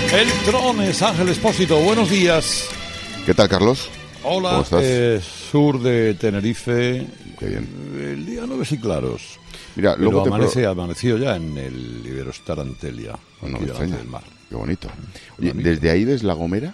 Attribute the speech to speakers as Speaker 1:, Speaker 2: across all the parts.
Speaker 1: El Drones, Ángel Expósito, buenos días.
Speaker 2: ¿Qué tal, Carlos?
Speaker 1: Hola,
Speaker 2: ¿Cómo estás?
Speaker 1: sur de Tenerife.
Speaker 2: Qué bien.
Speaker 1: El día nubes y claros.
Speaker 2: Mira,
Speaker 1: pero
Speaker 2: luego
Speaker 1: amaneció ya en el Iberostar Antelia.
Speaker 2: No me extraña. Del mar. Qué bonito. Oye,
Speaker 1: bonito.
Speaker 2: ¿Desde ahí ves La Gomera?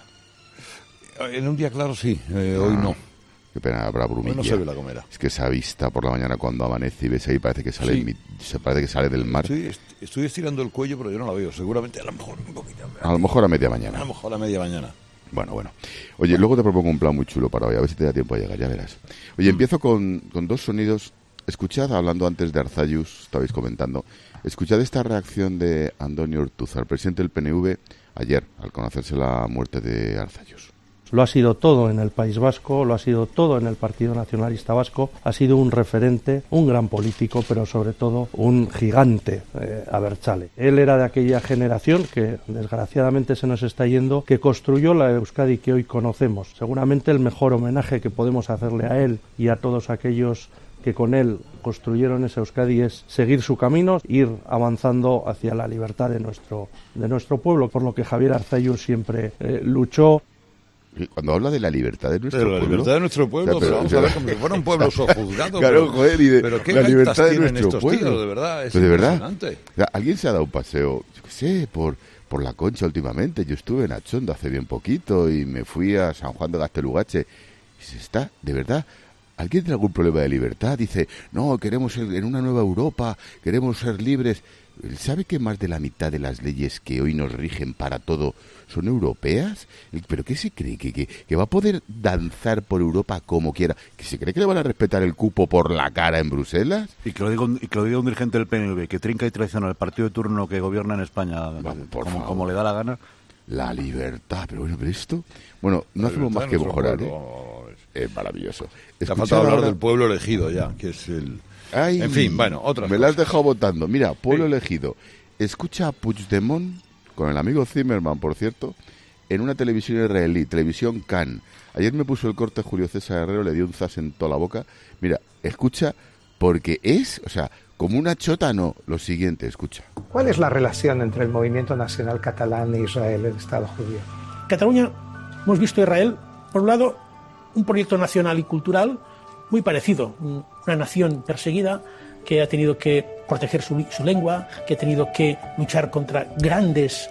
Speaker 1: En un día claro sí, hoy no.
Speaker 2: Qué pena, habrá brumilla.
Speaker 1: Hoy no se ve La Gomera.
Speaker 2: Es que esa vista por la mañana cuando amanece y ves ahí parece que sale, parece que sale del mar.
Speaker 1: Sí, estoy estirando el cuello, pero yo no la veo. Seguramente a lo mejor un poquito.
Speaker 2: A lo mejor a media mañana.
Speaker 1: A lo mejor a media mañana.
Speaker 2: Bueno. Oye, luego te propongo un plan muy chulo para hoy, a ver si te da tiempo a llegar, ya verás. Oye, empiezo con dos sonidos. Escuchad, hablando antes de Arzallus, estabais comentando, escuchad esta reacción de Andoni Ortúzar, presidente del PNV, ayer, al conocerse la muerte de Arzallus.
Speaker 3: Lo ha sido todo en el País Vasco, lo ha sido todo en el Partido Nacionalista Vasco, ha sido un referente, un gran político, pero sobre todo un gigante abertzale. Él era de aquella generación que desgraciadamente se nos está yendo, que construyó la Euskadi que hoy conocemos. Seguramente el mejor homenaje que podemos hacerle a él y a todos aquellos que con él construyeron esa Euskadi es seguir su camino, ir avanzando hacia la libertad de nuestro pueblo, por lo que Javier Arzallus siempre luchó.
Speaker 2: Cuando habla de la libertad de nuestro pueblo...
Speaker 1: La libertad de nuestro pueblo,
Speaker 2: o sea,
Speaker 1: vamos a ver como si fuera un pueblo sojuzgado.
Speaker 2: Claro, joder, y de
Speaker 1: pero qué
Speaker 2: la libertad de
Speaker 1: tienen
Speaker 2: nuestro
Speaker 1: estos
Speaker 2: pueblo.
Speaker 1: tíos, de verdad, es
Speaker 2: pues de
Speaker 1: impresionante.
Speaker 2: Verdad, o sea, alguien se ha dado un paseo, yo qué sé, por la Concha últimamente. Yo estuve en Achondo hace bien poquito y me fui a San Juan de Gaztelugatxe. Y se está, de verdad... ¿Alguien tiene algún problema de libertad? Dice, no, queremos ser en una nueva Europa, queremos ser libres. ¿Sabe que más de la mitad de las leyes que hoy nos rigen para todo son europeas? ¿Pero qué se cree? ¿Que va a poder danzar por Europa como quiera? ¿Que se cree que le van a respetar el cupo por la cara en Bruselas?
Speaker 4: Y que lo diga un dirigente del PNV, que trinca y traiciona al partido de turno que gobierna en España, como le da la gana.
Speaker 2: La libertad, pero esto... Bueno, no hacemos más que mejorar, Es maravilloso.
Speaker 1: Te ha faltado hablar del pueblo elegido ya, que es el...
Speaker 2: Ay,
Speaker 1: en fin, bueno, otras
Speaker 2: me
Speaker 1: cosas.
Speaker 2: la has dejado votando. Mira, pueblo elegido. Escucha a Puigdemont, con el amigo Zimmerman, por cierto, en una televisión israelí, televisión Cannes. Ayer me puso el corte Julio César Herrero, le dio un zas en toda la boca. Mira, escucha, porque es, o sea, como una chota, no. Lo siguiente, escucha.
Speaker 5: ¿Cuál es la relación entre el movimiento nacional catalán e Israel, el Estado judío?
Speaker 6: Cataluña, hemos visto Israel, por un lado, un proyecto nacional y cultural muy parecido, una nación perseguida que ha tenido que proteger su lengua, que ha tenido que luchar contra grandes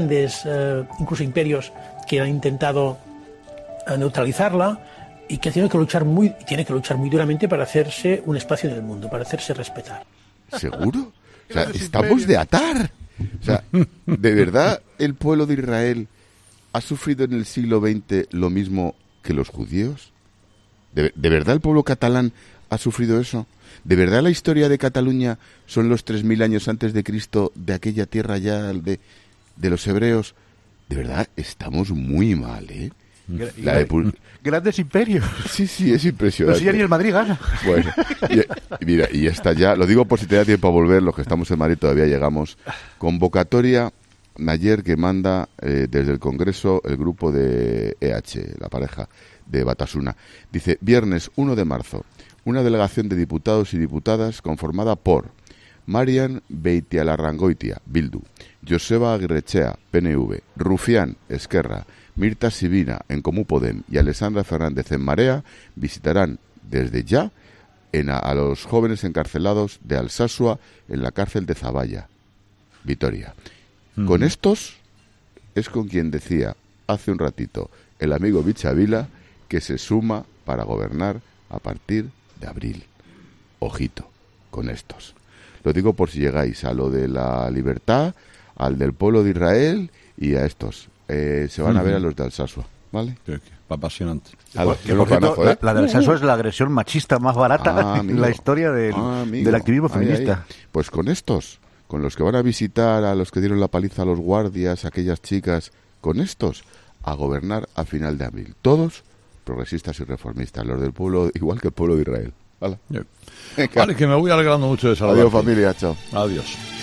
Speaker 6: incluso imperios que han intentado neutralizarla y que tiene que luchar muy duramente para hacerse un espacio en el mundo, para hacerse respetar.
Speaker 2: ¿Seguro? O sea, estamos de atar. O sea, ¿de verdad el pueblo de Israel ha sufrido en el siglo XX lo mismo que los judíos? ¿De verdad el pueblo catalán ha sufrido eso? ¿De verdad la historia de Cataluña son los 3.000 años antes de Cristo de aquella tierra ya de los hebreos? De verdad, estamos muy mal, ¿eh?
Speaker 4: Grandes imperios.
Speaker 2: Sí, es impresionante.
Speaker 4: No sé, ya ni el Madrid gana.
Speaker 2: Bueno, mira, y está ya, lo digo por si te da tiempo a volver, los que estamos en Madrid todavía llegamos. Convocatoria ayer que manda desde el Congreso el grupo de EH, la pareja de Batasuna. Dice, viernes 1 de marzo, una delegación de diputados y diputadas conformada por Marian Beitialarrangoitia, Bildu, Joseba Aguirrechea, PNV, Rufián, Esquerra, Mirta Sibina, en Comú Podem, y Alessandra Fernández, en Marea, visitarán desde ya a los jóvenes encarcelados de Alsasua en la cárcel de Zaballa, Vitoria. Con estos es con quien decía hace un ratito el amigo Bichavila que se suma para gobernar a partir de abril. Ojito con estos. Lo digo por si llegáis a lo de la libertad, al del pueblo de Israel y a estos. Se van a ver a los de Alsasua, ¿vale?
Speaker 1: Apasionante.
Speaker 4: La de Alsasua es la agresión machista más barata en la historia del activismo feminista.
Speaker 2: Pues con estos, con los que van a visitar a los que dieron la paliza a los guardias, a aquellas chicas, con estos, a gobernar a final de abril. Todos progresistas y reformistas, los del pueblo, igual que el pueblo de Israel. ¿Vale?
Speaker 1: Vale, que me voy alegrando mucho de saludar.
Speaker 2: Adiós, familia, chao.
Speaker 1: Adiós.